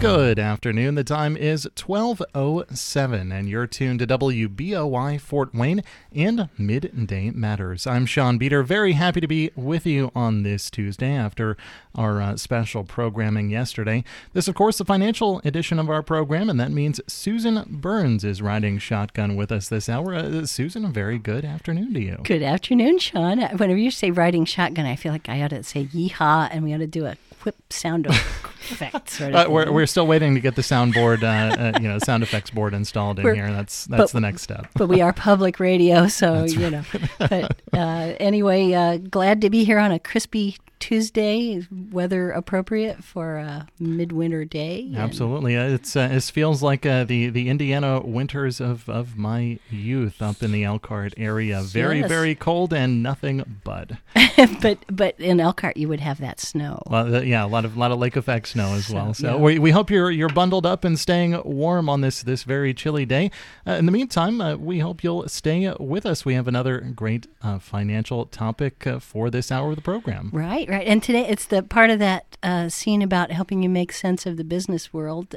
Good afternoon. The time is 12:07, and you're tuned to WBOI Fort Wayne and Midday Matters. I'm Sean Beater, very happy to be with you on this Tuesday after our special programming yesterday. This, of course, the financial edition of our program, and that means Susan Burns is riding shotgun with us this hour. Susan, a very good afternoon to you. Good afternoon, Sean. Whenever you say riding shotgun, I feel like I ought to say yeehaw, and we ought to do a whip sound effect sort of we're still waiting to get the soundboard, sound effects board installed in here. That's the next step. But we are public radio, so But anyway, glad to be here on a crispy Tuesday, weather appropriate for a midwinter day. Absolutely, it feels like the Indiana winters of my youth up in the Elkhart area. Very very cold and nothing but. but in Elkhart you would have that snow. A lot of lake effect snow as well. So we hope you're bundled up and staying warm on this very chilly day. In the meantime, we hope you'll stay with us. We have another great financial topic for this hour of the program. Right. And today it's the part of that scene about helping you make sense of the business world.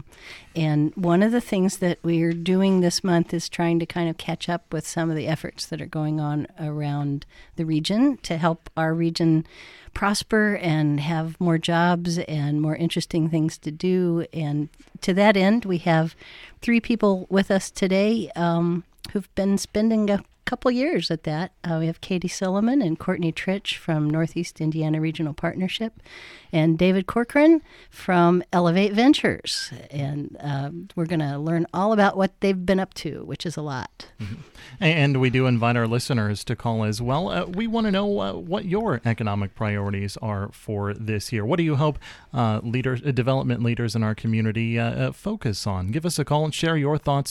And one of the things that we're doing this month is trying to kind of catch up with some of the efforts that are going on around the region to help our region prosper and have more jobs and more interesting things to do. And to that end, we have three people with us today who've been spending a couple years at that. We have Katie Silliman and Courtney Tritch from Northeast Indiana Regional Partnership and David Corcoran from Elevate Ventures. And we're going to learn all about what they've been up to, which is a lot. Mm-hmm. And we do invite our listeners to call as well. We want to know what your economic priorities are for this year. What do you hope development leaders in our community focus on? Give us a call and share your thoughts,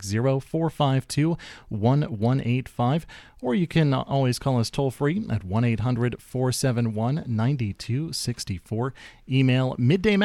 260-452-1185. Or you can always call us toll-free at 1-800-471-9264. Email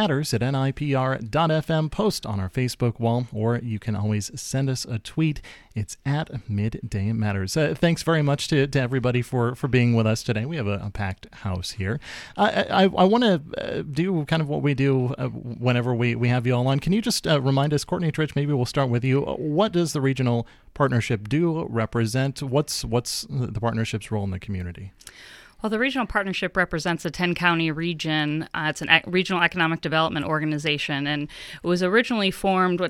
middaymatters@nipr.fm. Post on our Facebook wall, or you can always send us a tweet. It's at Midday Matters. Thanks very much to everybody for being with us today. We have a packed house here. I want to do kind of what we do whenever we have you all on. Can you just remind us, Courtney Tritch, maybe we'll start with you. What does the regional partnership do, represent? What's the partnership's role in the community? Well, the Regional Partnership represents a 10-county region. It's a regional economic development organization, and it was originally formed,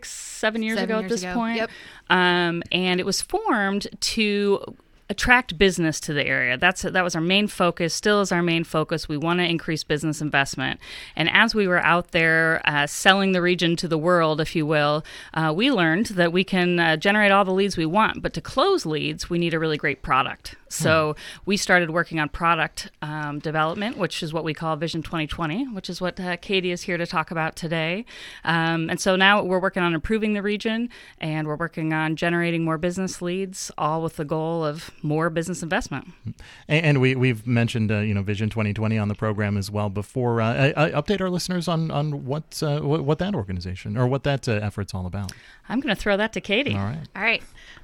7 years ago at this point? Yep. And it was formed to attract business to the area. That was our main focus, still is our main focus. We want to increase business investment. And as we were out there selling the region to the world, if you will, we learned that we can generate all the leads we want, but to close leads, we need a really great product. So we started working on product development, which is what we call Vision 2020, which is what Katie is here to talk about today. And so now we're working on improving the region, and we're working on generating more business leads, all with the goal of more business investment. And we've mentioned Vision 2020 on the program as well before. Update our listeners on what that organization or what that effort's all about. I'm going to throw that to Katie. All right.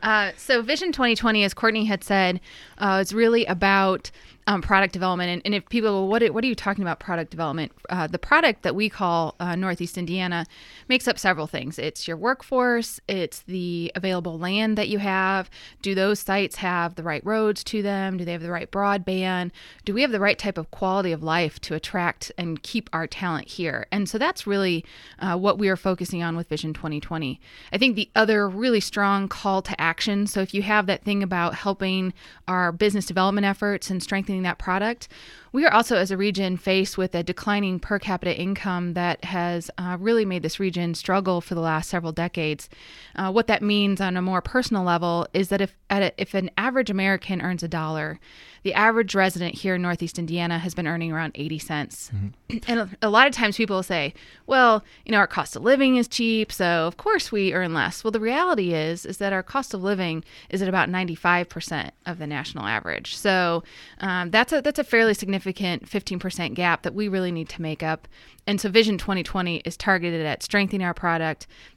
So Vision 2020, as Courtney had said, is really about product development. And if people go, what are you talking about product development? The product that we call Northeast Indiana makes up several things. It's your workforce. It's the available land that you have. Do those sites have the right roads to them? Do they have the right broadband? Do we have the right type of quality of life to attract and keep our talent here? And so that's really what we are focusing on with Vision 2020. I think the other really strong call to action, so if you have that thing about helping our business development efforts and strengthening that product, we are also, as a region, faced with a declining per capita income that has really made this region struggle for the last several decades. What that means on a more personal level is that if an average American earns $1, the average resident here in Northeast Indiana has been earning around 80 cents. Mm-hmm. And a lot of times people will say, well, our cost of living is cheap, so of course we earn less. Well, the reality is that our cost of living is at about 95% of the national average. So that's a fairly significant 15% gap that we really need to make up. And so Vision 2020 is targeted at strengthening our product,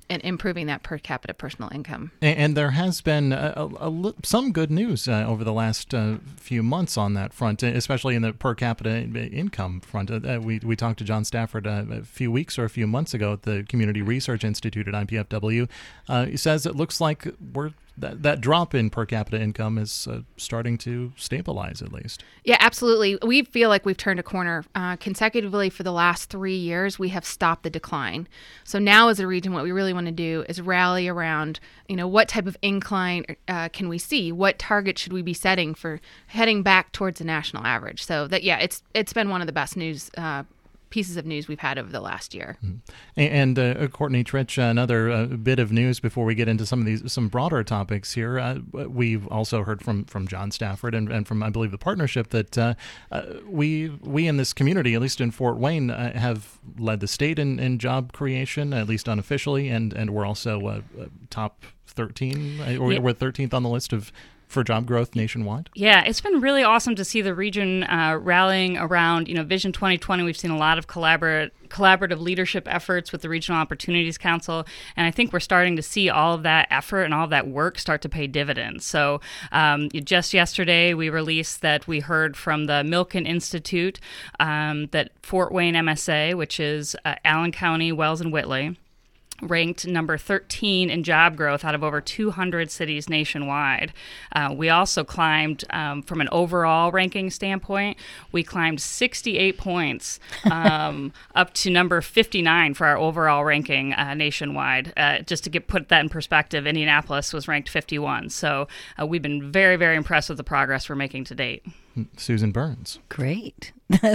improving that per capita personal income. And there has been some good news over the last few months on that front, especially in the per capita income front. We talked to John Stafford a few weeks or a few months ago at the Community Research Institute at IPFW. He says it looks like that drop in per capita income is starting to stabilize, at least. Yeah, absolutely. We feel like we've turned a corner. Consecutively for the last 3 years, we have stopped the decline. So now as a region, what we really want to do is rally around, what type of incline can we see? What target should we be setting for heading back towards the national average? So that, it's been one of the best pieces of news we've had over the last year. And Courtney Tritch, another bit of news before we get into some broader topics here. We've also heard from John Stafford and from, I believe, the partnership that we in this community, at least in Fort Wayne, have led the state in job creation, at least unofficially, and we're also top 13, or we're 13th on the list for job growth nationwide? Yeah, it's been really awesome to see the region rallying around, Vision 2020. We've seen a lot of collaborative leadership efforts with the Regional Opportunities Council, and I think we're starting to see all of that effort and all of that work start to pay dividends. So just yesterday, we released that we heard from the Milken Institute that Fort Wayne MSA, which is Allen County, Wells, and Whitley, ranked number 13 in job growth out of over 200 cities nationwide. We also climbed, from an overall ranking standpoint, we climbed 68 points up to number 59 for our overall ranking nationwide. Just to put that in perspective, Indianapolis was ranked 51. So we've been very, very impressed with the progress we're making to date. Susan Burns. Great.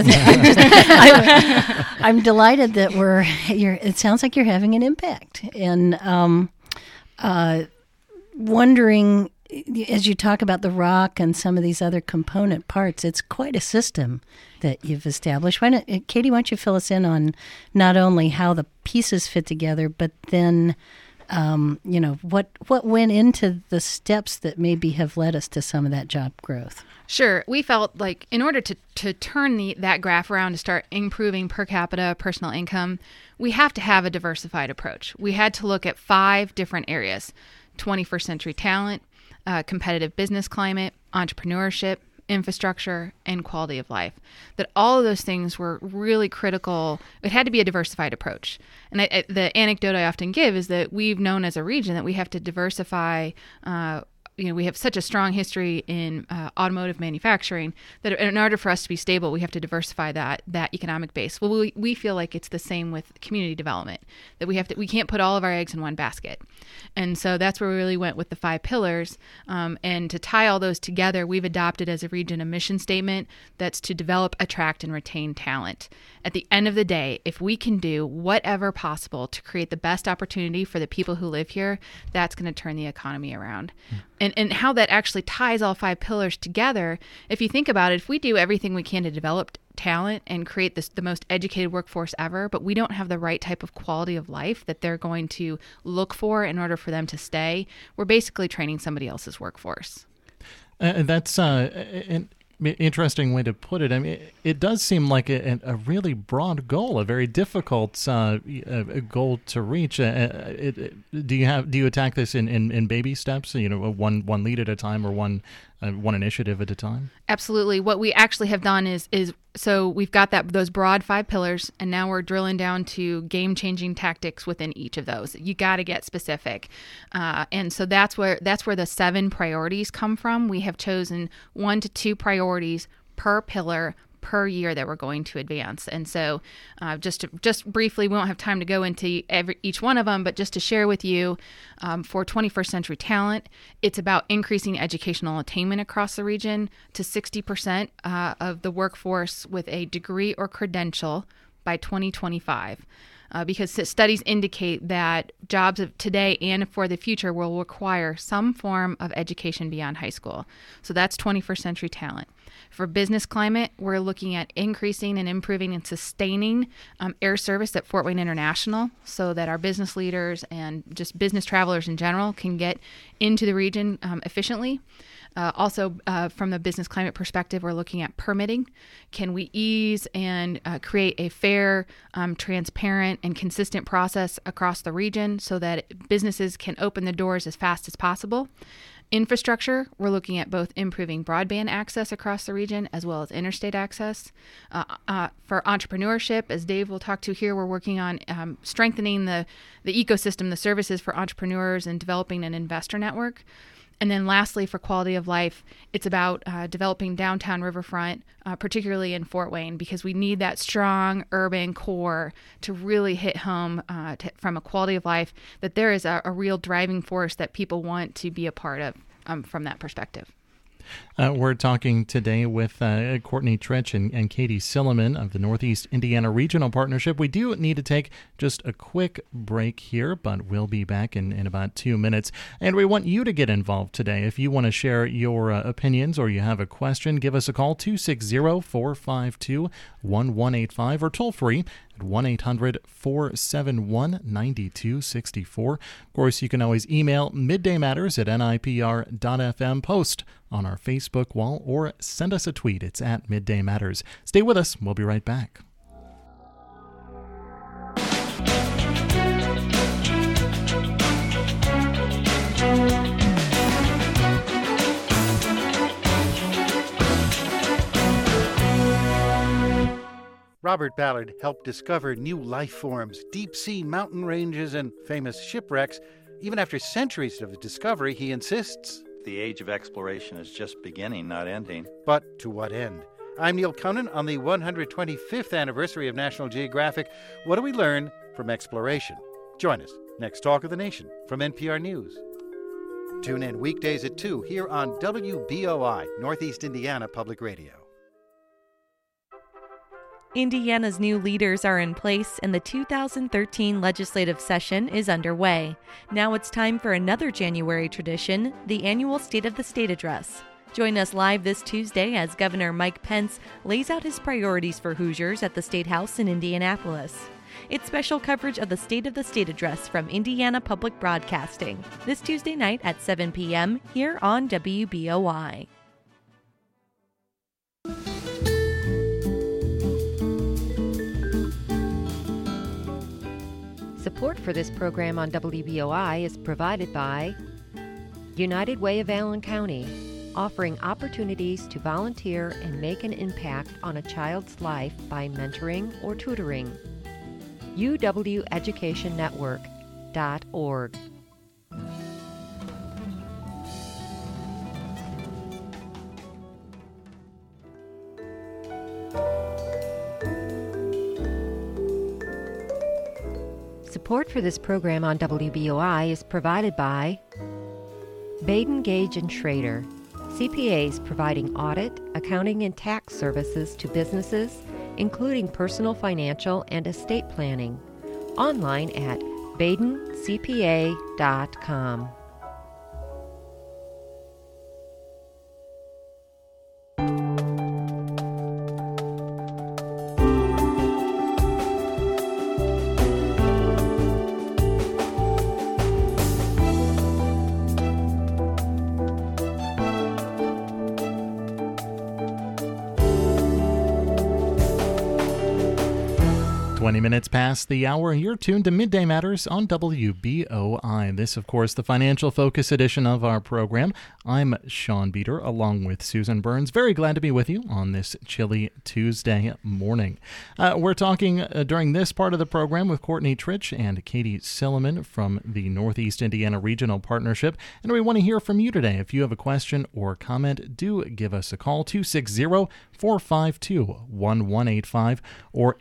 I'm delighted that it sounds like you're having an impact. And wondering, as you talk about the rock and some of these other component parts, it's quite a system that you've established. Katie, why don't you fill us in on not only how the pieces fit together, but then what went into the steps that maybe have led us to some of that job growth? Sure. We felt like in order to turn that graph around to start improving per capita personal income, we have to have a diversified approach. We had to look at 5 different areas: 21st century talent, competitive business climate, entrepreneurship, infrastructure, and quality of life. That all of those things were really critical. It had to be a diversified approach. And the anecdote I often give is that we've known as a region that we have to diversify. We have such a strong history in automotive manufacturing that in order for us to be stable, we have to diversify that economic base. Well, we feel like it's the same with community development, that we can't put all of our eggs in one basket. And so that's where we really went with the 5 pillars. And to tie all those together, we've adopted as a region a mission statement that's to develop, attract, and retain talent. At the end of the day, if we can do whatever possible to create the best opportunity for the people who live here, that's going to turn the economy around. And how that actually ties all 5 pillars together, if you think about it, if we do everything we can to develop talent and create the most educated workforce ever, but we don't have the right type of quality of life that they're going to look for in order for them to stay, we're basically training somebody else's workforce. That's an interesting way to put it. I mean, it does seem like a really broad goal, a very difficult goal to reach. Do you attack this in baby steps? One lead at a time, or one initiative at a time? Absolutely. What we actually have done is so we've got those broad 5 pillars, and now we're drilling down to game-changing tactics within each of those. You got to get specific, and so that's where the 7 priorities come from. We have chosen 1 to 2 priorities per pillar per year that we're going to advance. And so just briefly, we won't have time to go into each one of them, but just to share with you, for 21st century talent, it's about increasing educational attainment across the region to 60% of the workforce with a degree or credential by 2025. Because studies indicate that jobs of today and for the future will require some form of education beyond high school. So that's 21st century talent. For business climate, we're looking at increasing and improving and sustaining air service at Fort Wayne International so that our business leaders and just business travelers in general can get into the region efficiently. Also, from the business climate perspective, we're looking at permitting. Can we ease and create a fair, transparent, and consistent process across the region so that businesses can open the doors as fast as possible? Infrastructure, we're looking at both improving broadband access across the region as well as interstate access. For entrepreneurship, as Dave will talk to here, we're working on strengthening the ecosystem, the services for entrepreneurs, and developing an investor network. And then lastly, for quality of life, it's about developing downtown riverfront, particularly in Fort Wayne, because we need that strong urban core to really hit home from a quality of life, that there is a real driving force that people want to be a part of from that perspective. We're talking today with Courtney Tritch and Katie Silliman of the Northeast Indiana Regional Partnership. We do need to take just a quick break here, but we'll be back in about 2 minutes. And we want you to get involved today. If you want to share your opinions or you have a question, give us a call, 260-452-1185, or toll free at 1-800-471-9264. Of course, you can always email middaymatters@nipr.fm, post on our Facebook wall, or send us a tweet. It's at Midday Matters. Stay with us. We'll be right back. Robert Ballard helped discover new life forms, deep-sea mountain ranges, and famous shipwrecks. Even after centuries of discovery, he insists, the age of exploration is just beginning, not ending. But to what end? I'm Neil Conan. On the 125th anniversary of National Geographic, what do we learn from exploration? Join us next Talk of the Nation from NPR News. Tune in weekdays at 2 here on WBOI, Northeast Indiana Public Radio. Indiana's new leaders are in place and the 2013 legislative session is underway. Now it's time for another January tradition, the annual State of the State Address. Join us live this Tuesday as Governor Mike Pence lays out his priorities for Hoosiers at the State House in Indianapolis. It's special coverage of the State of the State Address from Indiana Public Broadcasting this Tuesday night at 7 p.m. here on WBOI. Support for this program on WBOI is provided by United Way of Allen County, offering opportunities to volunteer and make an impact on a child's life by mentoring or tutoring. UWEducationnetwork.org. Support for this program on WBOI is provided by Baden, Gage & Schrader, CPAs providing audit, accounting, and tax services to businesses, including personal, financial, and estate planning. Online at badencpa.com. Minutes past the hour. You're tuned to Midday Matters on WBOI. This, of course, the financial focus edition of our program. I'm Sean Beater, along with Susan Burns. Very glad to be with you on this chilly Tuesday morning. We're talking during this part of the program with Courtney Tritch and Katie Silliman from the Northeast Indiana Regional Partnership, and we want to hear from you today. If you have a question or comment, do give us a call, 260-452-1185 or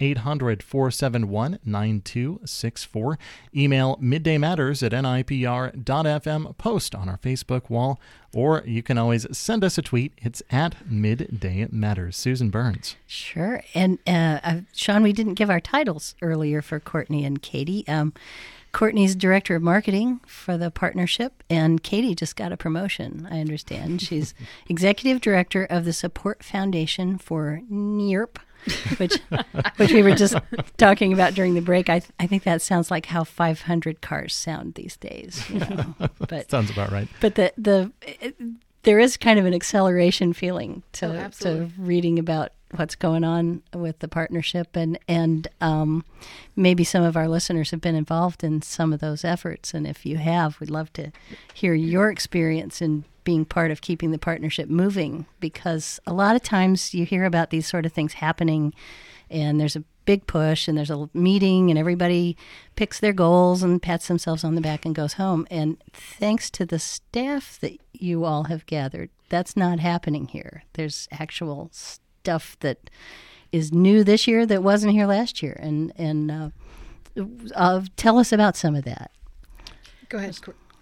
800-471-9264. Email middaymatters@nipr.fm, post on our Facebook wall, or you can always send us a tweet. It's at Midday Matters. Susan Burns. Sure. And Sean, we didn't give our titles earlier for Courtney and Katie. Courtney's Director of Marketing for the partnership, and Katie just got a promotion, I understand. She's Executive Director of the Support Foundation for NERP, which we were just talking about during the break. I think that sounds like how 500 cars sound these days. You know? But sounds about right. But there is kind of an acceleration feeling to absolutely. reading about what's going on with the partnership, and maybe some of our listeners have been involved in some of those efforts, and if you have, we'd love to hear your experience in being part of keeping the partnership moving, because a lot of times you hear about these sort of things happening and there's a big push and there's a meeting and everybody picks their goals and pats themselves on the back and goes home, and thanks to the staff that you all have gathered, that's not happening here. There's actual stuff that is new this year that wasn't here last year, and tell us about some of that. Go ahead.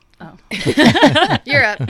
You're up.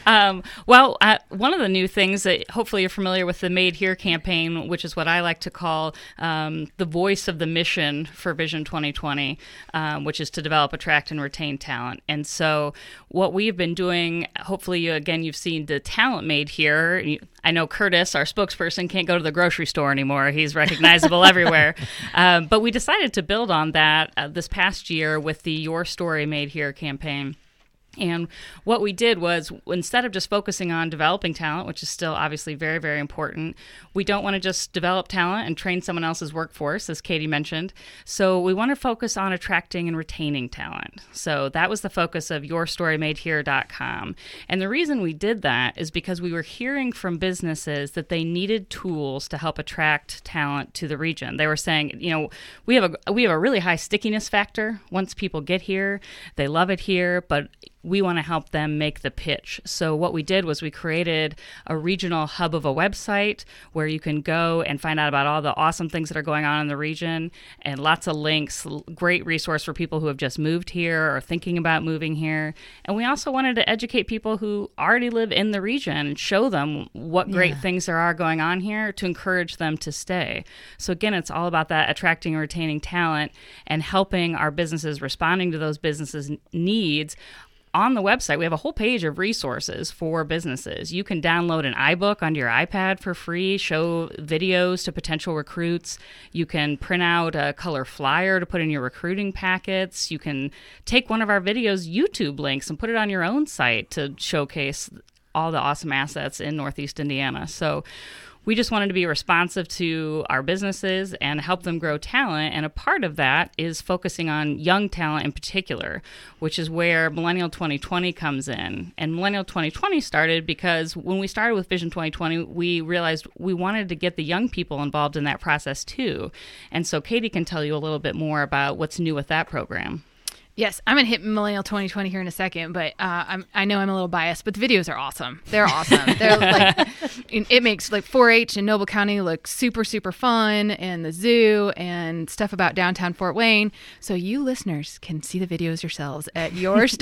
One of the new things that hopefully you're familiar with, the Made Here campaign, which is what I like to call the voice of the mission for Vision 2020, which is to develop, attract, and retain talent. And so what we've been doing, hopefully, you've seen the talent made here. I know Curtis, our spokesperson, can't go to the grocery store anymore. He's recognizable everywhere. But we decided to build on that this past year with the Your Story Made Here campaign. And what we did was, instead of just focusing on developing talent, which is still obviously very, very important, we don't want to just develop talent and train someone else's workforce, as Katie mentioned. So we want to focus on attracting and retaining talent. So that was the focus of YourStoryMadeHere.com. And the reason we did that is because we were hearing from businesses that they needed tools to help attract talent to the region. They were saying, we have a really high stickiness factor. Once people get here, they love it here, but we want to help them make the pitch. So what we did was we created a regional hub of a website where you can go and find out about all the awesome things that are going on in the region, and lots of links, great resource for people who have just moved here or thinking about moving here. And we also wanted to educate people who already live in the region and show them what great things there are going on here to encourage them to stay. So again, it's all about that attracting and retaining talent and helping our businesses, responding to those businesses' needs. On the website, we have a whole page of resources for businesses. You can download an iBook onto your iPad for free, show videos to potential recruits. You can print out a color flyer to put in your recruiting packets. You can take one of our videos' YouTube links and put it on your own site to showcase all the awesome assets in Northeast Indiana. So we just wanted to be responsive to our businesses and help them grow talent. And a part of that is focusing on young talent in particular, which is where Millennial 2020 comes in. And Millennial 2020 started because when we started with Vision 2020, we realized we wanted to get the young people involved in that process too. And so Katie can tell you a little bit more about what's new with that program. Yes, I'm going to hit Millennial 2020 here in a second, but I know I'm a little biased, but the videos are awesome. They're awesome. They're like, it makes like 4-H in Noble County look super, super fun, and the zoo and stuff about downtown Fort Wayne. So you listeners can see the videos yourselves at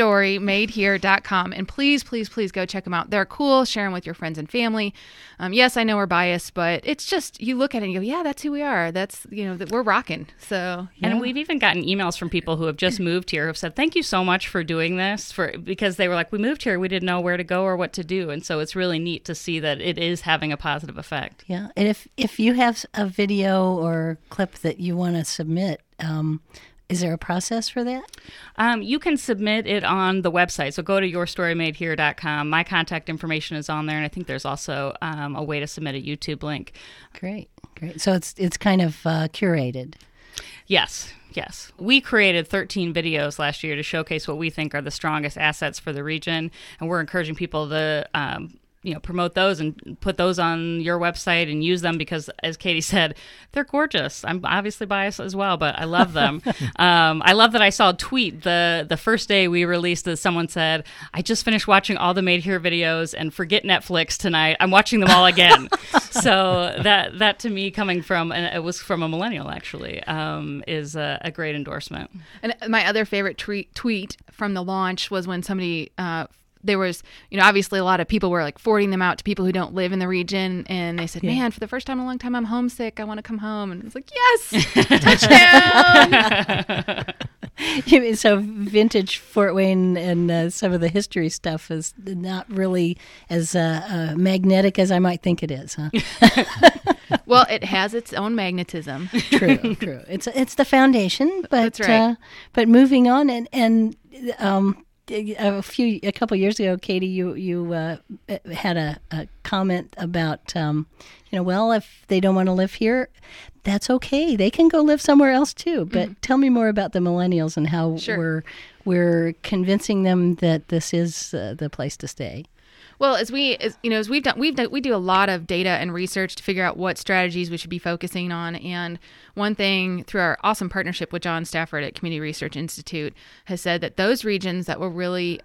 YourStoryMadeHere.com. And please, please, please go check them out. They're cool. Share them with your friends and family. Yes, I know we're biased, but it's just, you look at it and you go, yeah, that's who we are. That's, that we're rocking. So, And we've even gotten emails from people who have just moved here who have said, thank you so much for doing this, because they were like, we moved here, we didn't know where to go or what to do. And so it's really neat to see that it is having a positive effect. Yeah. And if you have a video or clip that you want to submit, is there a process for that? You can submit it on the website. So go to YourStoryMadeHere.com. My contact information is on there, and I think there's also a way to submit a YouTube link. Great. So it's kind of curated. Yes. We created 13 videos last year to showcase what we think are the strongest assets for the region, and we're encouraging people to promote those and put those on your website and use them because, as Katie said, they're gorgeous. I'm obviously biased as well, but I love them. I love that I saw a tweet the first day we released that someone said, I just finished watching all the Made Here videos and forget Netflix tonight. I'm watching them all again. So that to me, coming from, and it was from a millennial actually, is a great endorsement. And my other favorite tweet from the launch was when somebody there was, obviously a lot of people were like forwarding them out to people who don't live in the region. And they said, man, for the first time in a long time, I'm homesick. I want to come home. And it's like, yes, touchdown. So vintage Fort Wayne and some of the history stuff is not really as magnetic as I might think it is, huh? Well, it has its own magnetism. True. It's the foundation, but that's right. But moving on and a couple years ago, Katie, you had a comment about, well, if they don't want to live here, that's okay. They can go live somewhere else too. But tell me more about the millennials and how we're convincing them that this is the place to stay. Well, as we've done, we do a lot of data and research to figure out what strategies we should be focusing on. And one thing through our awesome partnership with John Stafford at Community Research Institute has said that those regions that will really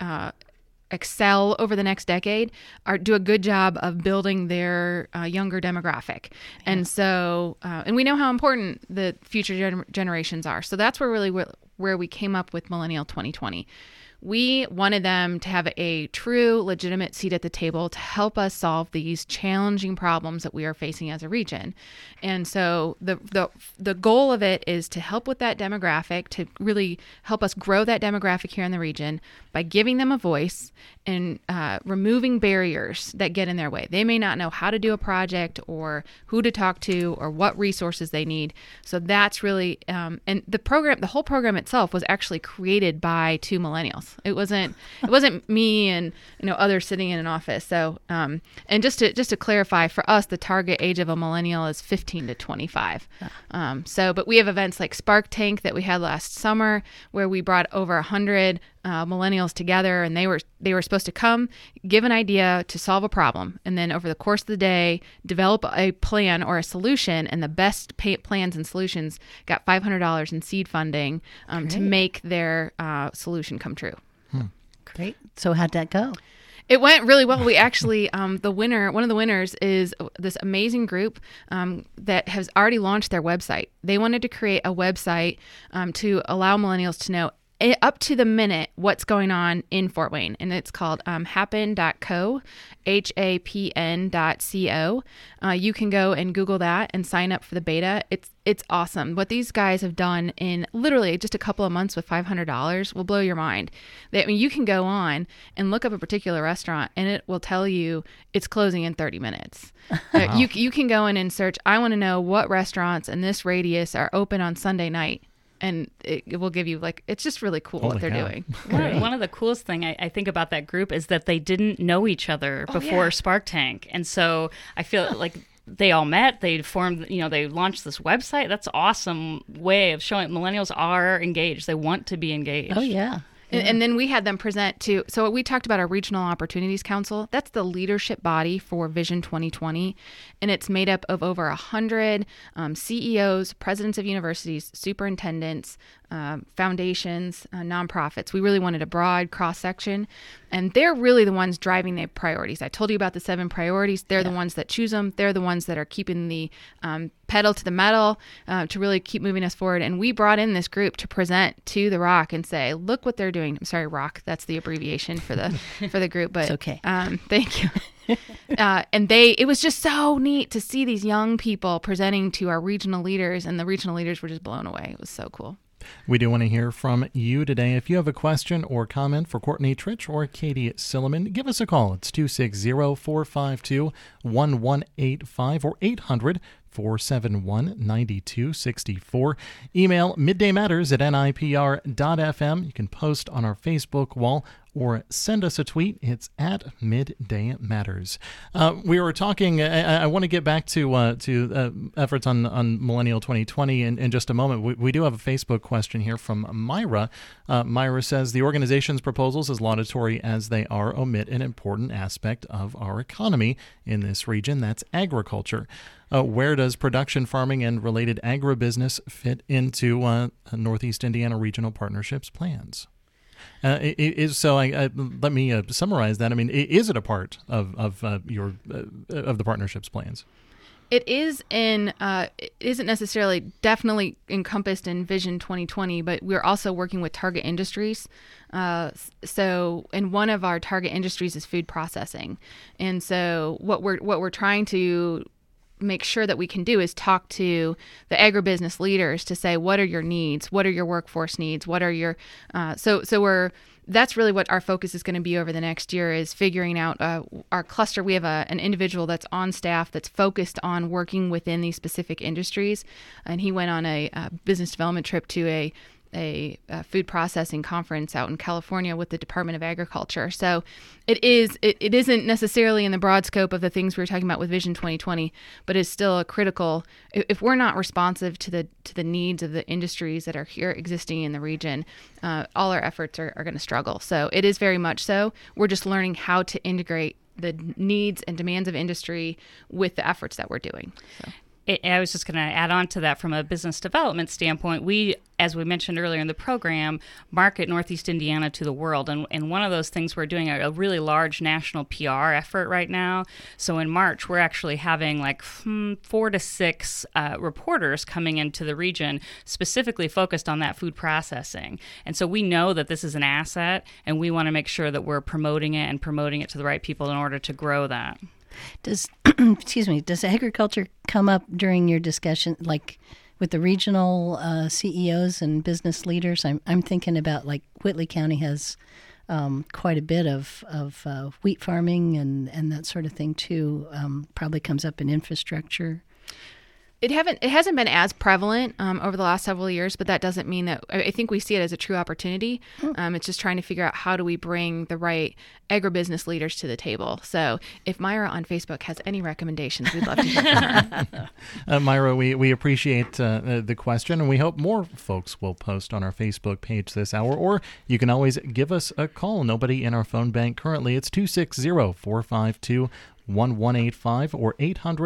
excel over the next decade do a good job of building their younger demographic. Yeah. And so, and we know how important the future generations are. So that's where we came up with Millennial 2020. We wanted them to have a true, legitimate seat at the table to help us solve these challenging problems that we are facing as a region. And so the goal of it is to help with that demographic, to really help us grow that demographic here in the region by giving them a voice and removing barriers that get in their way. They may not know how to do a project or who to talk to or what resources they need. So that's really, and the whole program itself was actually created by two millennials. It wasn't me and others sitting in an office. So and just to clarify, for us, the target age of a millennial is 15 to 25. But we have events like Spark Tank that we had last summer, where we brought over 100 millennials together, and they were supposed to come, give an idea to solve a problem, and then over the course of the day develop a plan or a solution. And the best plans and solutions got $500 in seed funding to make their solution come true. Great. So how'd that go? It went really well. We actually, one of the winners is this amazing group that has already launched their website. They wanted to create a website to allow millennials to know up to the minute what's going on in Fort Wayne. And it's called happen.co, HAPN.co. You can go and Google that and sign up for the beta. It's awesome. What these guys have done in literally just a couple of months with $500 will blow your mind. You can go on and look up a particular restaurant and it will tell you it's closing in 30 minutes. Wow. You can go in and search, I want to know what restaurants in this radius are open on Sunday night. And it will give you it's just really cool what they're doing. One of the coolest thing I think about that group is that they didn't know each other before Spark Tank. And so I feel like they all met, they formed, they launched this website. That's an awesome way of showing millennials are engaged. They want to be engaged. Oh, yeah. And then we had them present to, so we talked about our Regional Opportunities Council. That's the leadership body for Vision 2020. And it's made up of over 100 CEOs, presidents of universities, superintendents, foundations, nonprofits. We really wanted a broad cross-section. And they're really the ones driving the priorities. I told you about the 7 priorities. They're the ones that choose them. They're the ones that are keeping the pedal to the metal to really keep moving us forward. And we brought in this group to present to the ROC and say, look what they're doing. I'm sorry, ROC. That's the abbreviation for the group. But it's okay. Thank you. And it was just so neat to see these young people presenting to our regional leaders, and the regional leaders were just blown away. It was so cool. We do want to hear from you today. If you have a question or comment for Courtney Tritch or Katie Silliman, give us a call. It's 260-452-1185 or 800-471-9264. Email middaymatters@nipr.fm. You can post on our Facebook wall or send us a tweet. It's at Midday Matters. We were talking, I want to get back to efforts on Millennial 2020 in just a moment. We do have a Facebook question here from Myra. Myra says, the organization's proposals, as laudatory as they are, omit an important aspect of our economy in this region. That's agriculture. Where does production farming and related agribusiness fit into Northeast Indiana Regional Partnership's plans? Let me summarize that. I mean, is it a part of the partnership's plans? It is it isn't necessarily definitely encompassed in Vision 2020, but we're also working with target industries. And one of our target industries is food processing. And so what we're trying to make sure that we can do is talk to the agribusiness leaders to say, what are your needs? What are your workforce needs? What are your that's really what our focus is going to be over the next year, is figuring out our cluster. We have an individual that's on staff that's focused on working within these specific industries. And he went on a business development trip to a a food processing conference out in California with the Department of Agriculture. So it isn't necessarily in the broad scope of the things we were talking about with Vision 2020, but is still a critical. If we're not responsive to the needs of the industries that are here existing in the region, all our efforts are going to struggle. So it is very much so. We're just learning how to integrate the needs and demands of industry with the efforts that we're doing. So. I was just going to add on to that from a business development standpoint. We, as we mentioned earlier in the program, market Northeast Indiana to the world. And one of those things, we're doing a really large national PR effort right now. So in March, we're actually having like 4 to 6 reporters coming into the region specifically focused on that food processing. And so we know that this is an asset, and we want to make sure that we're promoting it and promoting it to the right people in order to grow that. Does does agriculture come up during your discussion, like with the regional CEOs and business leaders? I'm thinking about, like, Whitley County has quite a bit of wheat farming and that sort of thing too. Probably comes up in infrastructure. It hasn't been as prevalent over the last several years, but that doesn't mean that. I think we see it as a true opportunity. It's just trying to figure out how do we bring the right agribusiness leaders to the table. So if Myra on Facebook has any recommendations, we'd love to hear from her. Myra, we appreciate the question, and we hope more folks will post on our Facebook page this hour, or you can always give us a call. Nobody in our phone bank currently. It's 260-452-1185 or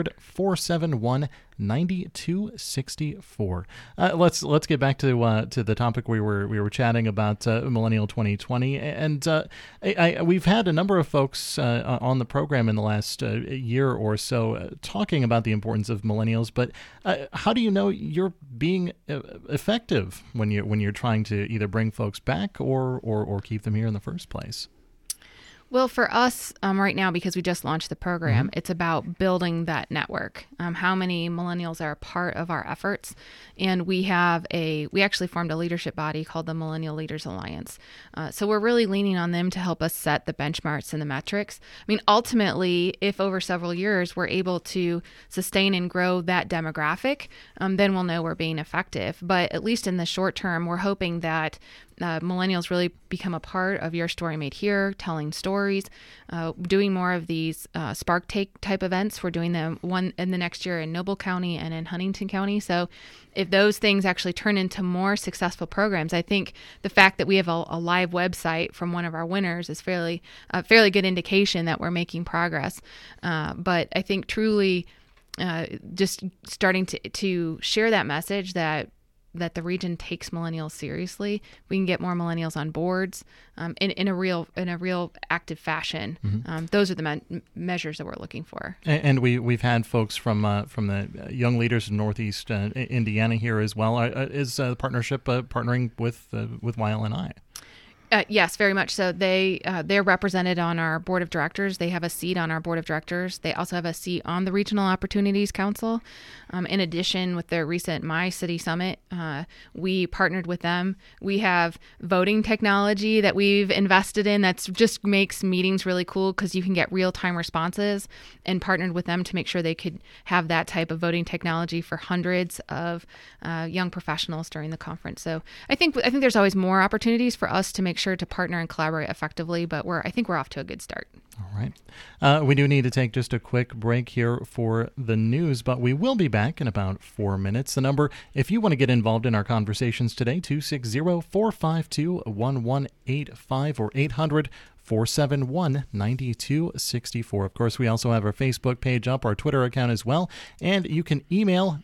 800-471-9264. Let's get back to the topic we were chatting about, Millennial 2020, and we've had a number of folks on the program in the last year or so talking about the importance of millennials. But how do you know you're being effective when you're trying to either bring folks back or keep them here in the first place? Well, for us right now, because we just launched the program, it's about building that network. How many millennials are a part of our efforts? And we actually formed a leadership body called the Millennial Leaders Alliance. So we're really leaning on them to help us set the benchmarks and the metrics. I mean, ultimately, if over several years we're able to sustain and grow that demographic, then we'll know we're being effective. But at least in the short term, we're hoping that millennials really become a part of Your Story Made Here, telling stories, doing more of these Spark Take type events. We're doing them one in the next year in Noble County and in Huntington County. So if those things actually turn into more successful programs, I think the fact that we have a live website from one of our winners is a fairly good indication that we're making progress. But I think truly just starting to share that message that the region takes millennials seriously. We can get more millennials on boards in a real active fashion. Those are the measures that we're looking for. And we've had folks from the young leaders in Northeast Indiana here as well. Is the partnership partnering with YLNI? Yes, very much so. They're represented on our board of directors. They have a seat on our board of directors. They also have a seat on the Regional Opportunities Council. In addition, with their recent My City Summit, we partnered with them. We have voting technology that we've invested in that just makes meetings really cool because you can get real-time responses, and partnered with them to make sure they could have that type of voting technology for hundreds of young professionals during the conference. So I think there's always more opportunities for us to make sure to partner and collaborate effectively, but I think we're off to a good start. All right. We do need to take just a quick break here for the news, but we will be back in about 4 minutes. The number, if you want to get involved in our conversations today, 260-452-1185 or 800-471-9264. Of course, we also have our Facebook page up, our Twitter account as well, and you can email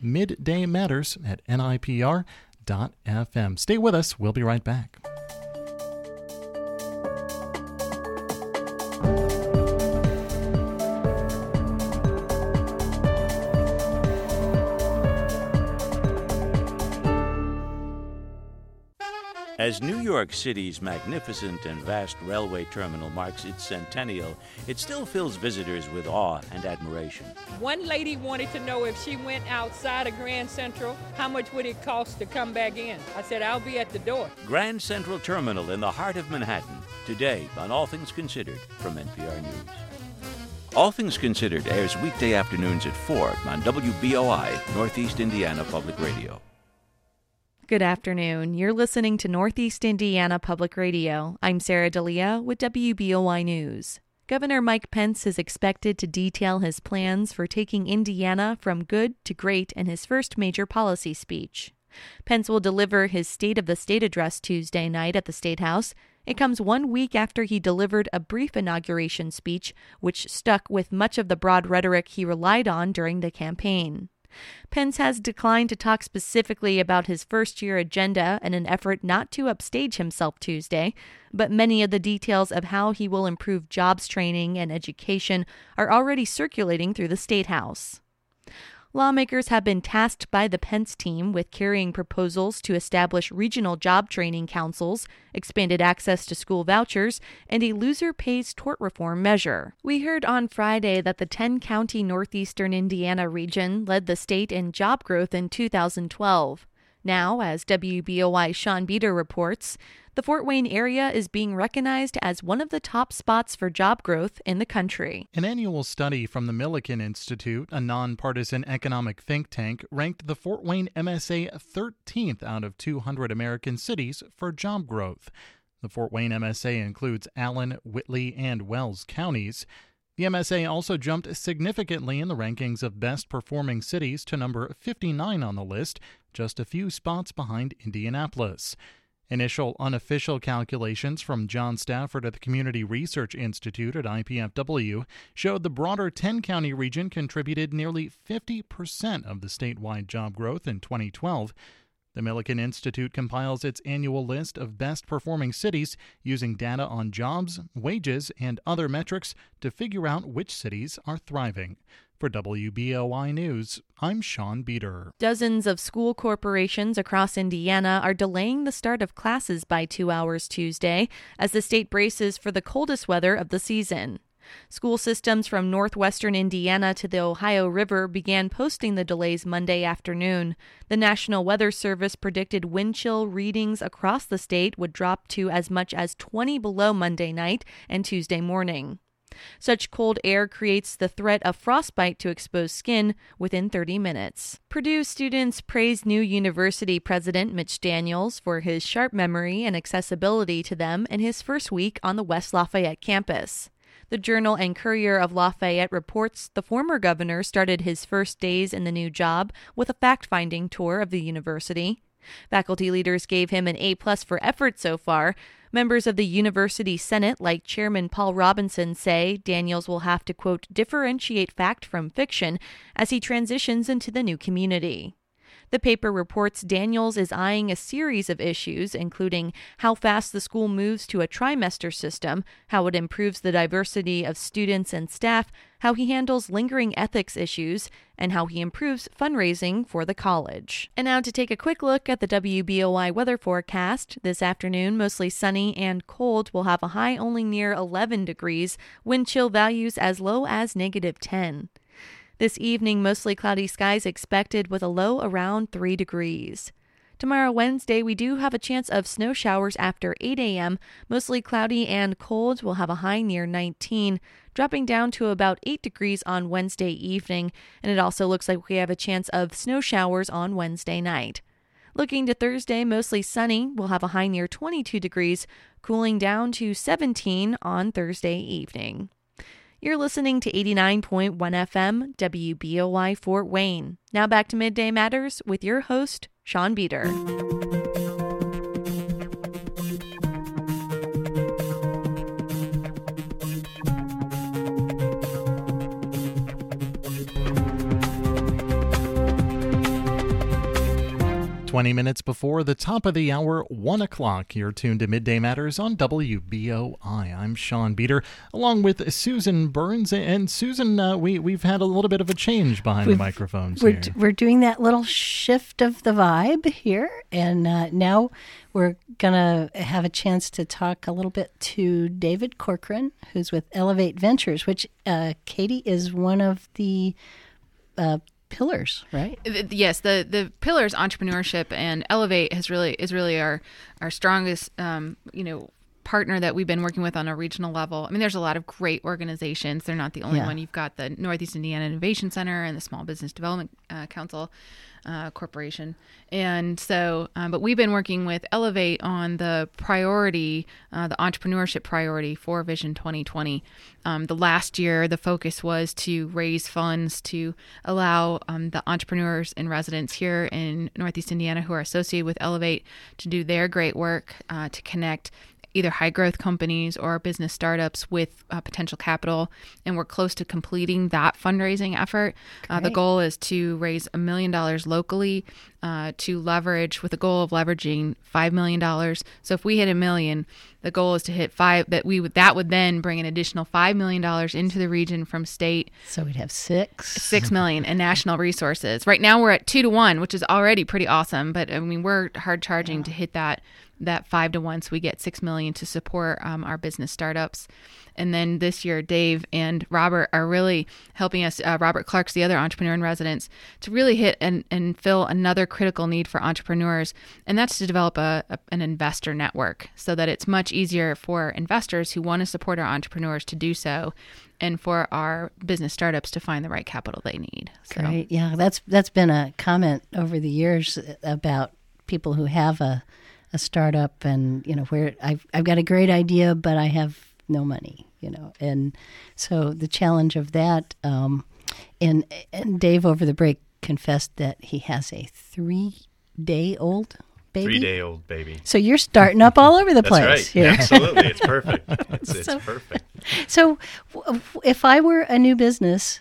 middaymatters@nipr.fm. Stay with us. We'll be right back. As New York City's magnificent and vast railway terminal marks its centennial, it still fills visitors with awe and admiration. One lady wanted to know if she went outside of Grand Central, how much would it cost to come back in? I said, I'll be at the door. Grand Central Terminal in the heart of Manhattan, today on All Things Considered from NPR News. All Things Considered airs weekday afternoons at 4 on WBOI, Northeast Indiana Public Radio. Good afternoon. You're listening to Northeast Indiana Public Radio. I'm Sarah D'Elia with WBOI News. Governor Mike Pence is expected to detail his plans for taking Indiana from good to great in his first major policy speech. Pence will deliver his State of the State address Tuesday night at the State House. It comes 1 week after he delivered a brief inauguration speech, which stuck with much of the broad rhetoric he relied on during the campaign. Pence has declined to talk specifically about his first-year agenda in an effort not to upstage himself Tuesday, but many of the details of how he will improve jobs training and education are already circulating through the State House. Lawmakers have been tasked by the Pence team with carrying proposals to establish regional job training councils, expanded access to school vouchers, and a loser pays tort reform measure. We heard on Friday that the 10-county northeastern Indiana region led the state in job growth in 2012. Now, as WBOI Sean Beater reports, the Fort Wayne area is being recognized as one of the top spots for job growth in the country. An annual study from the Millikan Institute, a nonpartisan economic think tank, ranked the Fort Wayne MSA 13th out of 200 American cities for job growth. The Fort Wayne MSA includes Allen, Whitley, and Wells counties. The MSA also jumped significantly in the rankings of best performing cities to number 59 on the list, just a few spots behind Indianapolis. Initial unofficial calculations from John Stafford at the Community Research Institute at IPFW showed the broader 10-county region contributed nearly 50% of the statewide job growth in 2012. The Millikan Institute compiles its annual list of best-performing cities using data on jobs, wages, and other metrics to figure out which cities are thriving. For WBOI News, I'm Sean Beater. Dozens of school corporations across Indiana are delaying the start of classes by 2 hours Tuesday as the state braces for the coldest weather of the season. School systems from northwestern Indiana to the Ohio River began posting the delays Monday afternoon. The National Weather Service predicted wind chill readings across the state would drop to as much as 20 below Monday night and Tuesday morning. Such cold air creates the threat of frostbite to exposed skin within 30 minutes. Purdue students praised new university president Mitch Daniels for his sharp memory and accessibility to them in his first week on the West Lafayette campus. The Journal and Courier of Lafayette reports the former governor started his first days in the new job with a fact-finding tour of the university. Faculty leaders gave him an A+ for effort so far. Members of the University Senate, like Chairman Paul Robinson, say Daniels will have to, quote, differentiate fact from fiction as he transitions into the new community. The paper reports Daniels is eyeing a series of issues, including how fast the school moves to a trimester system, how it improves the diversity of students and staff, how he handles lingering ethics issues, and how he improves fundraising for the college. And now to take a quick look at the WBOI weather forecast. This afternoon, mostly sunny and cold. We'll have a high only near 11 degrees, wind chill values as low as -10. This evening, mostly cloudy skies expected with a low around 3 degrees. Tomorrow, Wednesday, we do have a chance of snow showers after 8 a.m., mostly cloudy and cold. We'll have a high near 19, dropping down to about 8 degrees on Wednesday evening, and it also looks like we have a chance of snow showers on Wednesday night. Looking to Thursday, mostly sunny. We'll have a high near 22 degrees, cooling down to 17 on Thursday evening. You're listening to 89.1 FM, WBOI Fort Wayne. Now back to Midday Matters with your host, Sean Beater. 20 minutes before the top of the hour, 1 o'clock. You're tuned to Midday Matters on WBOI. I'm Sean Beater, along with Susan Burns. And Susan, we've had a little bit of a change behind the microphones here. We're doing that little shift of the vibe here, and now we're going to have a chance to talk a little bit to David Corcoran, who's with Elevate Ventures, which, Katie, is one of the pillars, right? Yes, the pillars, entrepreneurship and Elevate is really our strongest partner that we've been working with on a regional level. I mean, there's a lot of great organizations. They're not the only one. You've got the Northeast Indiana Innovation Center and the Small Business Development Council Corporation. And so, but we've been working with Elevate on the priority, the entrepreneurship priority for Vision 2020. The last year, the focus was to raise funds to allow the entrepreneurs and residents here in Northeast Indiana who are associated with Elevate to do their great work to connect either high growth companies or business startups with potential capital. And we're close to completing that fundraising effort. The goal is to raise $1 million locally to leverage, with the goal of leveraging $5 million. So if we hit $1 million, the goal is to hit that would then bring an additional $5 million into the region from state. So we'd have $6 million in national resources. Right now we're at 2-to-1, which is already pretty awesome. But I mean, we're hard charging to hit that 5-to-1, so we get $6 million to support our business startups. And then this year, Dave and Robert are really helping us. Robert Clark's the other entrepreneur in residence, to really hit and fill another critical need for entrepreneurs, and that's to develop an investor network so that it's much easier for investors who want to support our entrepreneurs to do so, and for our business startups to find the right capital they need. So. Great, yeah, that's been a comment over the years about people who have a startup, and where I've got a great idea, but I have no money, and so the challenge of that. And Dave over the break confessed that he has a 3-day-old baby. 3-day-old baby. So you're starting up all over the place. That's right. Here. Absolutely, it's perfect. It's perfect. So, if I were a new business,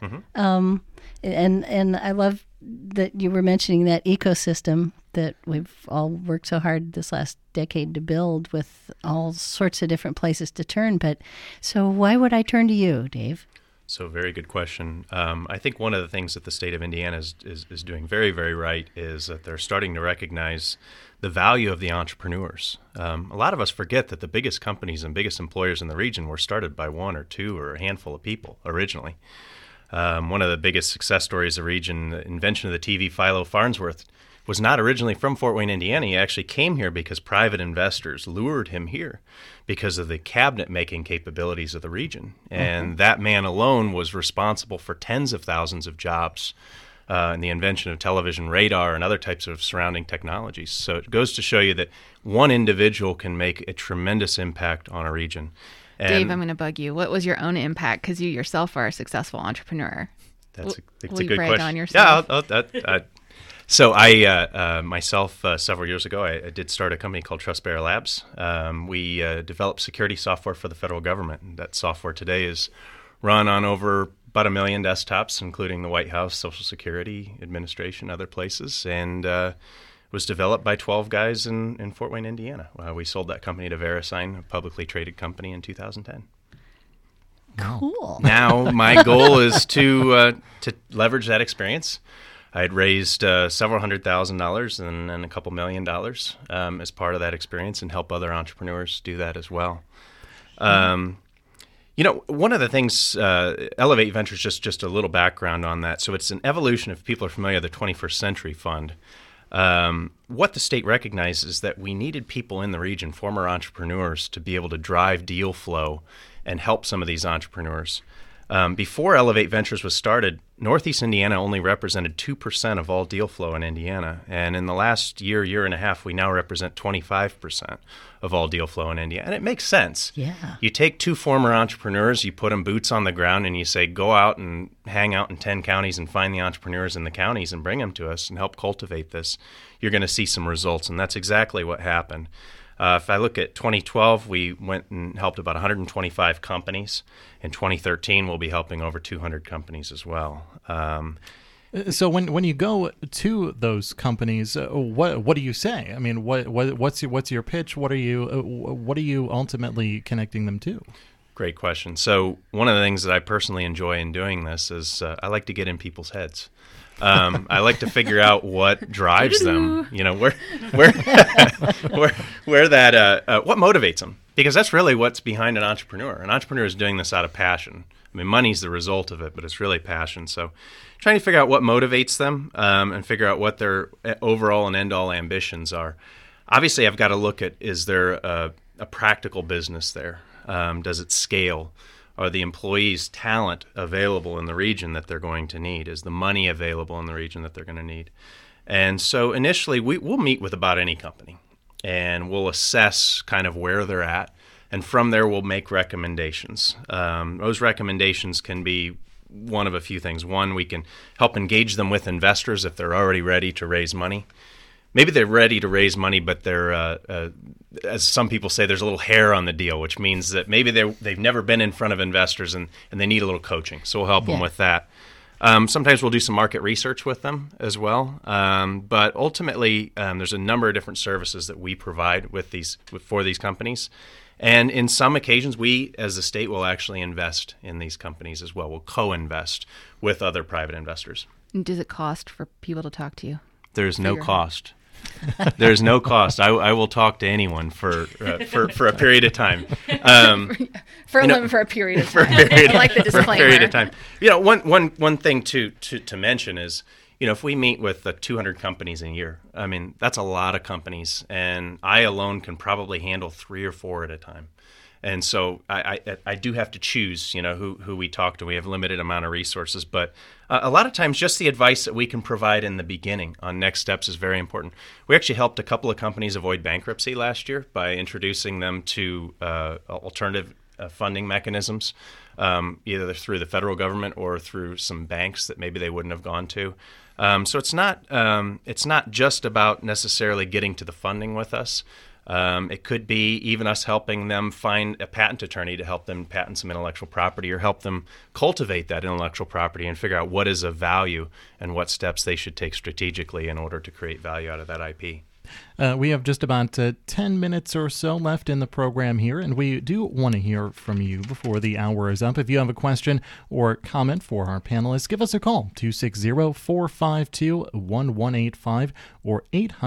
and I love that you were mentioning that ecosystem that we've all worked so hard this last decade to build, with all sorts of different places to turn. But so why would I turn to you, Dave? So very good question. I think one of the things that the state of Indiana is doing very, very right is that they're starting to recognize the value of the entrepreneurs. A lot of us forget that the biggest companies and biggest employers in the region were started by one or two or a handful of people originally. One of the biggest success stories of the region, the invention of the TV, Philo Farnsworth, was not originally from Fort Wayne, Indiana. He actually came here because private investors lured him here because of the cabinet-making capabilities of the region. And that man alone was responsible for tens of thousands of jobs in the invention of television, radar, and other types of surrounding technologies. So it goes to show you that one individual can make a tremendous impact on a region. And Dave, I'm going to bug you. What was your own impact? Because you yourself are a successful entrepreneur. That's a good brag question. On yourself? Yeah, So I myself, several years ago, I did start a company called TrustBearer Labs. We developed security software for the federal government. And that software today is run on over about 1 million desktops, including the White House, Social Security Administration, other places, and was developed by 12 guys in Fort Wayne, Indiana. We sold that company to VeriSign, a publicly traded company, in 2010. Cool. Now my goal is to leverage that experience. I had raised several $100,000 and a couple $1 million as part of that experience, and help other entrepreneurs do that as well. One of the things, Elevate Ventures, just a little background on that. So it's an evolution, if people are familiar, the 21st Century Fund. What the state recognizes is that we needed people in the region, former entrepreneurs, to be able to drive deal flow and help some of these entrepreneurs. Before Elevate Ventures was started, Northeast Indiana only represented 2% of all deal flow in Indiana. And in the last year and a half, we now represent 25% of all deal flow in Indiana. And it makes sense. Yeah. You take two former entrepreneurs, you put them boots on the ground, and you say, go out and hang out in 10 counties and find the entrepreneurs in the counties and bring them to us and help cultivate this. You're going to see some results. And that's exactly what happened. If I look at 2012, we went and helped about 125 companies. In 2013, we'll be helping over 200 companies as well. So when you go to those companies, what do you say? I mean, what's your pitch? What are you ultimately connecting them to? Great question. So one of the things that I personally enjoy in doing this is I like to get in people's heads. I like to figure out what drives them. Where that what motivates them, because that's really what's behind an entrepreneur. An entrepreneur is doing this out of passion. I mean, money's the result of it, but it's really passion. So trying to figure out what motivates them and figure out what their overall and end-all ambitions are. Obviously, I've got to look at, is there a practical business there? Does it scale? Are the employees' talent available in the region that they're going to need? Is the money available in the region that they're going to need? And so initially, we'll meet with about any company, and we'll assess kind of where they're at. And from there, we'll make recommendations. Those recommendations can be one of a few things. One, we can help engage them with investors if they're already ready to raise money. Maybe they're ready to raise money, but they're, as some people say, there's a little hair on the deal, which means that maybe they've never been in front of investors and they need a little coaching. So we'll help them with that. Sometimes we'll do some market research with them as well. But ultimately, there's a number of different services that we provide for these companies. And in some occasions, we, as a state, will actually invest in these companies as well. We'll co-invest with other private investors. And does it cost for people to talk to you? There's no cost. There's no cost. I will talk to anyone for a period of time. For a period of time. I like the disclaimer. For a period of time. One thing to mention is, if we meet with 200 companies a year, I mean, that's a lot of companies, and I alone can probably handle 3 or 4 at a time. And so I do have to choose, who we talk to. We have a limited amount of resources, but a lot of times just the advice that we can provide in the beginning on next steps is very important. We actually helped a couple of companies avoid bankruptcy last year by introducing them to alternative funding mechanisms, either through the federal government or through some banks that maybe they wouldn't have gone to. So it's not just about necessarily getting to the funding with us. It could be even us helping them find a patent attorney to help them patent some intellectual property or help them cultivate that intellectual property and figure out what is of value and what steps they should take strategically in order to create value out of that IP. We have just about 10 minutes or so left in the program here, and we do want to hear from you before the hour is up. If you have a question or comment for our panelists, give us a call, 260-452-1185 or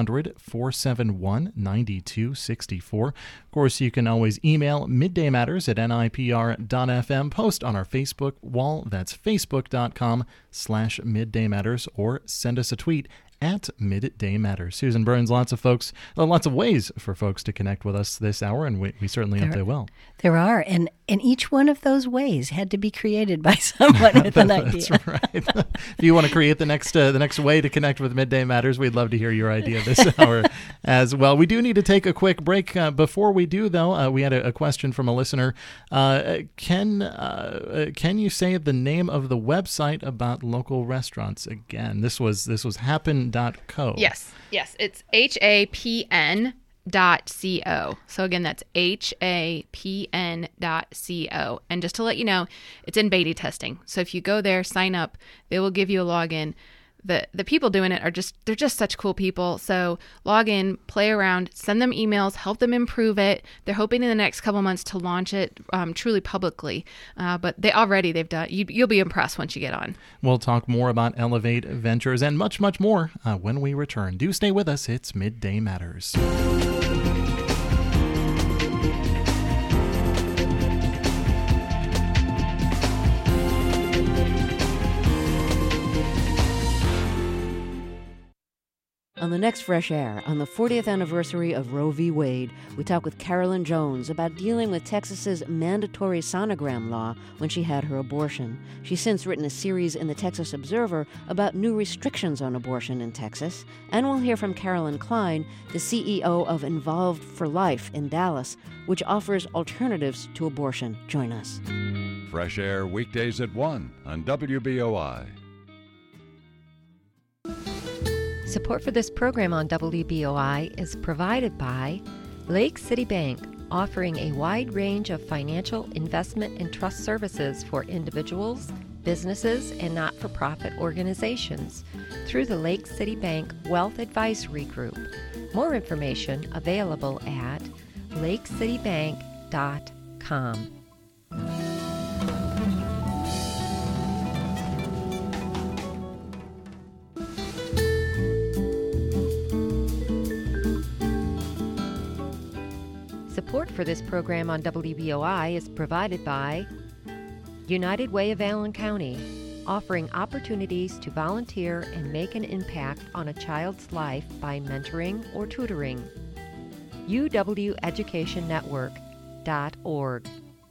800-471-9264. Of course, you can always email middaymatters@nipr.fm, post on our Facebook wall, that's facebook.com/middaymatters, or send us a tweet at Midday Matters. Susan Burns, lots of ways for folks to connect with us this hour, and we certainly hope they will. There are, and each one of those ways had to be created by someone with an idea. That's right. If you want to create the next way to connect with Midday Matters, we'd love to hear your idea this hour as well. We do need to take a quick break. Before we do, though, we had a question from a listener. Can you say the name of the website about local restaurants again? This was Happen.co. Yes, it's HAPN.co. So again, that's HAPN.co. And just to let you know, it's in beta testing. So if you go there, sign up, they will give you a login. The people doing it they're just such cool people. So log in, play around, send them emails, help them improve it. They're hoping in the next couple months to launch it truly publicly. But they've done. You'll be impressed once you get on. We'll talk more about Elevate Ventures and much, much more when we return. Do stay with us. It's Midday Matters. On the next Fresh Air, on the 40th anniversary of Roe v. Wade, we talk with Carolyn Jones about dealing with Texas's mandatory sonogram law when she had her abortion. She's since written a series in the Texas Observer about new restrictions on abortion in Texas. And we'll hear from Carolyn Klein, the CEO of Involved for Life in Dallas, which offers alternatives to abortion. Join us. Fresh Air weekdays at 1 on WBOI. Support for this program on WBOI is provided by Lake City Bank, offering a wide range of financial investment and trust services for individuals, businesses, and not-for-profit organizations through the Lake City Bank Wealth Advisory Group. More information available at lakecitybank.com. Support for this program on WBOI is provided by United Way of Allen County, offering opportunities to volunteer and make an impact on a child's life by mentoring or tutoring. uweducationnetwork.org.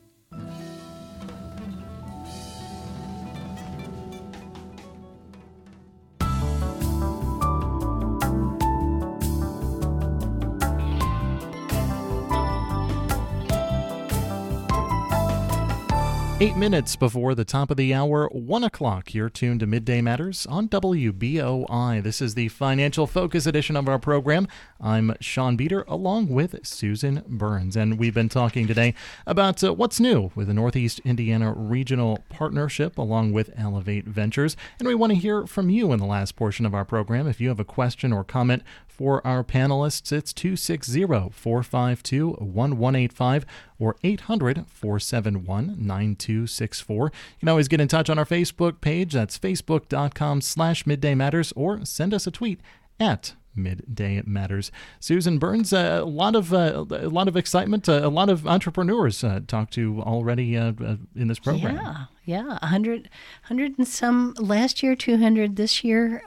Eight minutes before the top of the hour, 1 o'clock, you're tuned to Midday Matters on WBOI. This is the Financial Focus edition of our program. I'm Sean Beater along with Susan Burns, and we've been talking today about what's new with the Northeast Indiana Regional Partnership along with Elevate Ventures. And we want to hear from you in the last portion of our program. If you have a question or comment for our panelists, it's 260-452-1185 or 800-471-9264. You can always get in touch on our Facebook page. That's facebook.com/Midday Matters, or send us a tweet at Midday Matters. Susan Burns, a lot of excitement, a lot of entrepreneurs talked to already in this program. Yeah, 100 and some last year, 200 this year.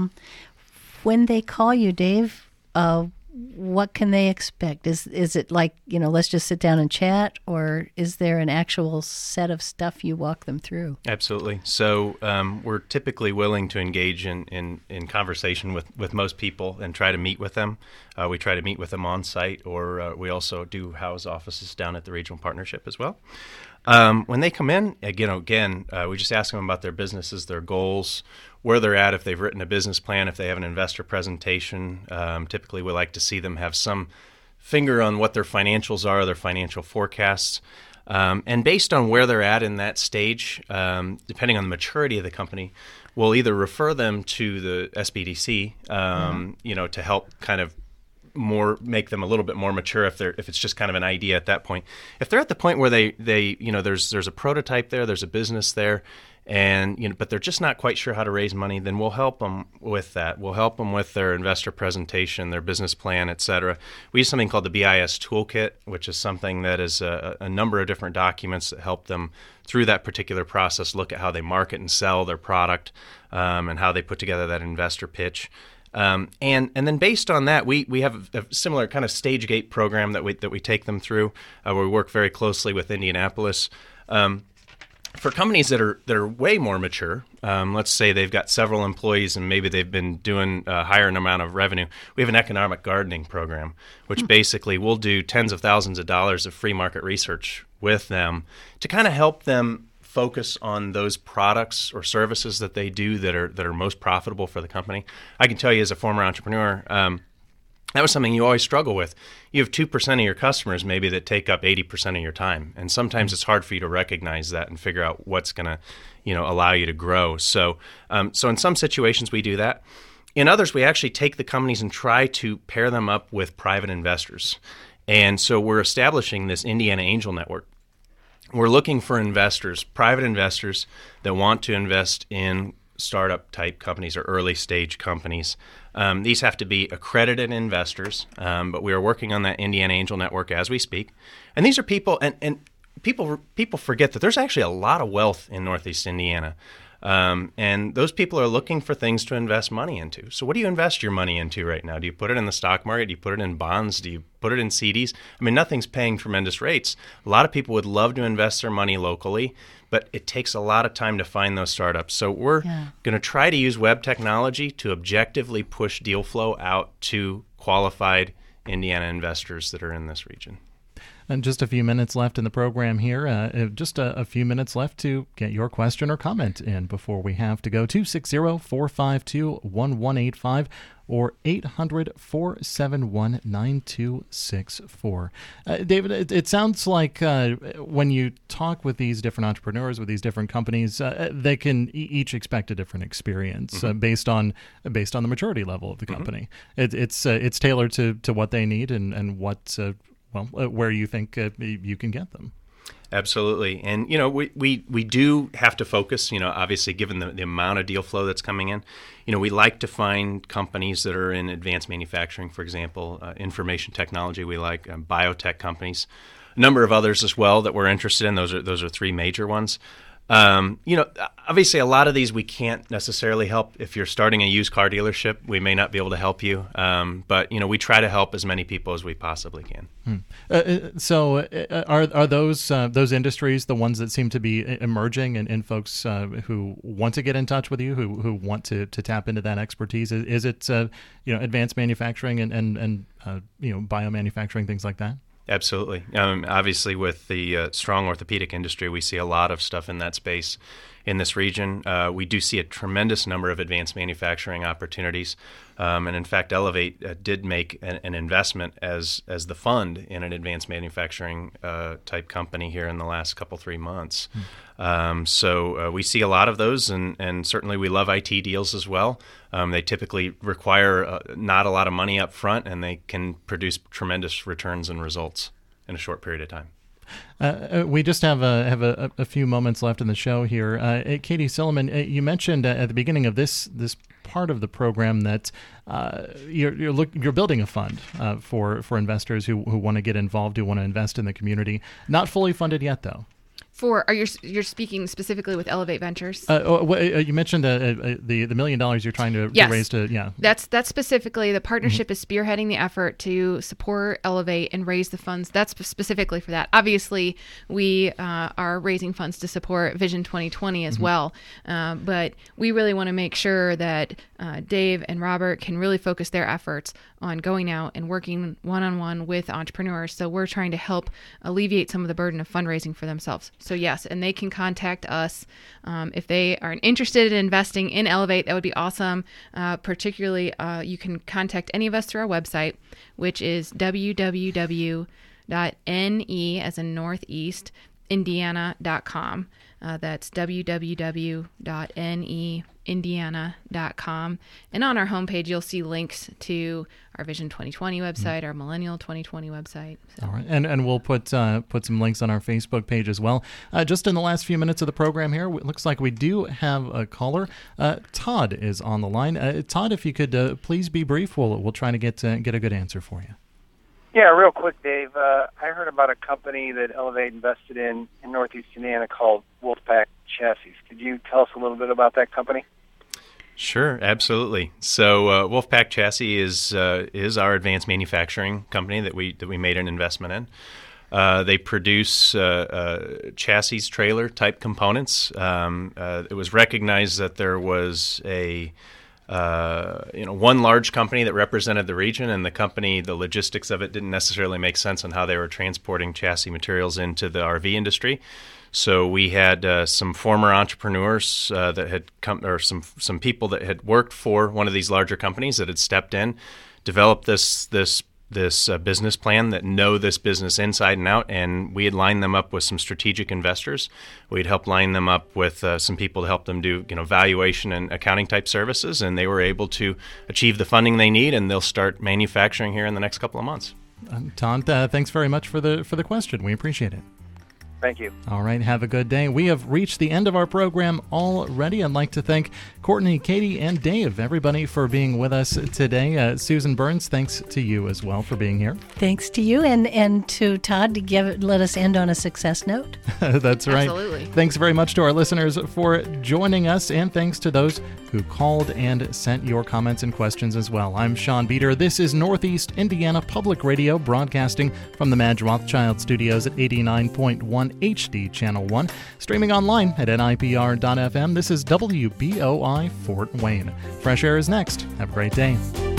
When they call you, Dave, what can they expect? Is it like, let's just sit down and chat, or is there an actual set of stuff you walk them through? Absolutely. So we're typically willing to engage in conversation with most people and try to meet with them. We try to meet with them on site, or we also do house offices down at the regional partnership as well. When they come in, again, we just ask them about their businesses, their goals, where they're at, if they've written a business plan, if they have an investor presentation. Typically, we like to see them have some finger on what their financials are, their financial forecasts. And based on where they're at in that stage, depending on the maturity of the company, we'll either refer them to the SBDC, to help kind of make them a little bit more mature if it's just kind of an idea at that point. If they're at the point where they there's a prototype there, there's a business there, and but they're just not quite sure how to raise money, then we'll help them with that. We'll help them with their investor presentation, their business plan, etc. We use something called the BIS Toolkit, which is something that is a number of different documents that help them through that particular process, look at how they market and sell their product, and how they put together that investor pitch. And then based on that, we have a similar kind of stage gate program that we take them through, where we work very closely with Indianapolis. For companies that are way more mature, let's say they've got several employees and maybe they've been doing a higher amount of revenue, we have an economic gardening program, which basically we'll do tens of thousands of dollars of free market research with them to kind of help them focus on those products or services that they do that are most profitable for the company. I can tell you as a former entrepreneur, that was something you always struggle with. You have 2% of your customers maybe that take up 80% of your time, and sometimes it's hard for you to recognize that and figure out what's going to, allow you to grow. So in some situations we do that. In others, we actually take the companies and try to pair them up with private investors. And so we're establishing this Indiana Angel Network. We're looking for investors, private investors that want to invest in startup type companies or early stage companies. These have to be accredited investors, but we are working on that Indiana Angel Network as we speak. And these are people, and people forget that there's actually a lot of wealth in Northeast Indiana. And those people are looking for things to invest money into. So what do you invest your money into right now? Do you put it in the stock market? Do you put it in bonds? Do you put it in CDs? I mean, nothing's paying tremendous rates. A lot of people would love to invest their money locally, but it takes a lot of time to find those startups. So we're going to try to use web technology to objectively push deal flow out to qualified Indiana investors that are in this region. And just a few minutes left in the program here. Just a few minutes left to get your question or comment in before we have to go. 260-452-1185 or 800-471-9264. David, it sounds like when you talk with these different entrepreneurs, with these different companies, they can each expect a different experience based on the maturity level of the company. It's tailored to what they need and what where you think you can get them. Absolutely. And, we do have to focus, obviously, given the amount of deal flow that's coming in. We like to find companies that are in advanced manufacturing, for example, information technology. We like biotech companies, a number of others as well that we're interested in. Those are three major ones. Obviously a lot of these we can't necessarily help. If you're starting a used car dealership, we may not be able to help you. But we try to help as many people as we possibly can. So are those industries the ones that seem to be emerging and folks who want to get in touch with you, who want to tap into that expertise? Is it advanced manufacturing and biomanufacturing, things like that? Absolutely. Obviously, with the strong orthopedic industry, we see a lot of stuff in that space in this region. We do see a tremendous number of advanced manufacturing opportunities. And in fact, Elevate did make an investment as the fund in an advanced manufacturing type company here in the last 3 months. So we see a lot of those, and certainly we love IT deals as well. They typically require not a lot of money up front, and they can produce tremendous returns and results in a short period of time. We just have a few moments left in the show here. Katie Silliman, you mentioned at the beginning of this part of the program that you're building a fund for investors who want to get involved, who want to invest in the community. Not fully funded yet, though. You're speaking specifically with Elevate Ventures? You mentioned the $1 million you're trying to raise to, yeah. That's specifically, the partnership is spearheading the effort to support Elevate and raise the funds. That's specifically for that. Obviously, we are raising funds to support Vision 2020 as well. But we really want to make sure that Dave and Robert can really focus their efforts on going out and working one-on-one with entrepreneurs. So we're trying to help alleviate some of the burden of fundraising for themselves. So yes, and they can contact us if they are interested in investing in Elevate. That would be awesome. Particularly, you can contact any of us through our website, which is www.ne as in Northeast Indiana.com. That's www.neindiana.com. And on our homepage, you'll see links to our Vision 2020 website, our Millennial 2020 website. So. All right. And we'll put some links on our Facebook page as well. Just in the last few minutes of the program here, it looks like we do have a caller. Todd is on the line. Todd, if you could please be brief, we'll try to get a good answer for you. Yeah, real quick, Dave. I heard about a company that Elevate invested in Northeast Indiana called Wolfpack Chassis. Could you tell us a little bit about that company? Sure, absolutely. So Wolfpack Chassis is our advanced manufacturing company that we made an investment in. They produce chassis trailer type components. It was recognized that there was one large company that represented the region, and the logistics of it didn't necessarily make sense on how they were transporting chassis materials into the RV industry. So we had some former entrepreneurs that had come, or some people that had worked for one of these larger companies that had stepped in, developed this business plan, that know this business inside and out, and we had lined them up with some strategic investors. We'd helped line them up with some people to help them do valuation and accounting type services, and they were able to achieve the funding they need, and they'll start manufacturing here in the next couple of months. Todd, thanks very much for the question. We appreciate it. Thank you. All right, have a good day. We have reached the end of our program already. I'd like to thank Courtney, Katie, and Dave, everybody, for being with us today. Susan Burns, thanks to you as well for being here. Thanks to you and to Todd to let us end on a success note. That's right. Absolutely. Thanks very much to our listeners for joining us, and thanks to those who called and sent your comments and questions as well. I'm Sean Beater. This is Northeast Indiana Public Radio, broadcasting from the Madge Rothschild Studios at 89.1 HD Channel 1, streaming online at nipr.fm. This is WBOI Fort Wayne. Fresh Air is next. Have a great day.